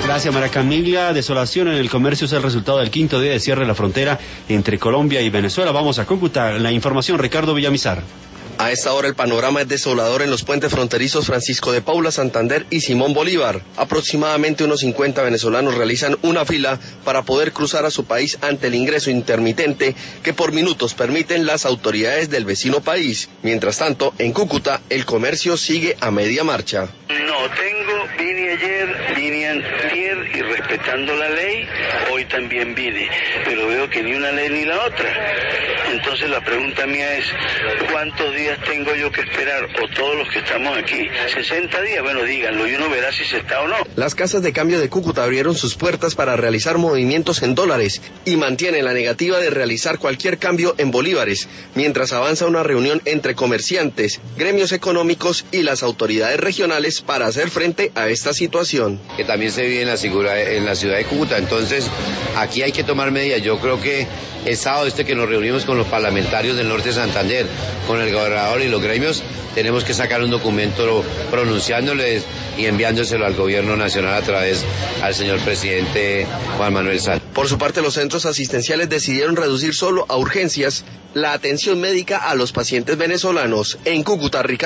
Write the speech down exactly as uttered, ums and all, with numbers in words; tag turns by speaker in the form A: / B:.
A: Gracias, María Camila. Desolación en el comercio es el resultado del quinto día de cierre de la frontera entre Colombia y Venezuela. Vamos a Cúcuta. La información, Ricardo Villamizar.
B: A esta hora el panorama es desolador en los puentes fronterizos Francisco de Paula, Santander y Simón Bolívar. Aproximadamente unos cincuenta venezolanos realizan una fila para poder cruzar a su país ante el ingreso intermitente que por minutos permiten las autoridades del vecino país. Mientras tanto, en Cúcuta el comercio sigue a media marcha.
C: No, tengo, vine ayer, vine antier y respetando la ley, hoy también vine, pero veo que ni una ley ni la otra. Entonces la pregunta mía es, ¿cuántos días tengo yo que esperar, o todos los que estamos aquí? ¿sesenta días? Bueno, díganlo y uno verá si se está o no.
B: Las casas de cambio de Cúcuta abrieron sus puertas para realizar movimientos en dólares y mantienen la negativa de realizar cualquier cambio en bolívares, mientras avanza una reunión entre comerciantes, gremios económicos y las autoridades regionales para hacer frente a esta situación.
D: Que también se vive en la, ciudad, en la ciudad de Cúcuta, entonces aquí hay que tomar medidas. Yo creo que el sábado este que nos reunimos con los parlamentarios del norte de Santander, con el gobernador y los gremios, tenemos que sacar un documento pronunciándoles y enviándoselo al gobierno nacional a través al señor presidente Juan Manuel Santos.
B: Por su parte, los centros asistenciales decidieron reducir solo a urgencias la atención médica a los pacientes venezolanos. En Cúcuta, Ricardo